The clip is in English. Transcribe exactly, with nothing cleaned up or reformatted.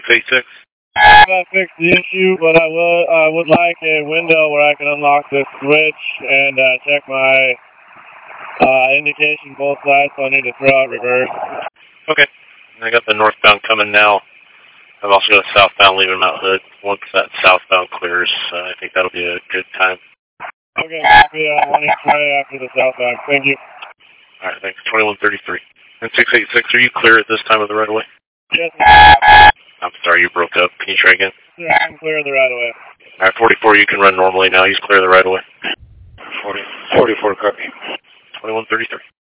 eighty-six. I'm not fix the issue, but I would, I would like a window where I can unlock this switch and uh, check my uh, indication both sides, so I need to throw out reverse. Okay. I got the northbound coming now. I've also got a southbound leaving Mount Hood. Once that southbound clears, uh, I think that'll be a good time. Okay, copy. Uh, one each way after the southbound. Thank you. All right, thanks. twenty-one thirty-three. And six eighty-six, are you clear at this time of the right of way? Yes, I'm sorry, you broke up. Can you try again? yeah, I'm clear of the right of way. All right, forty-four, you can run normally now. He's clear of the right of way. forty, forty-four, copy. twenty-one thirty-three.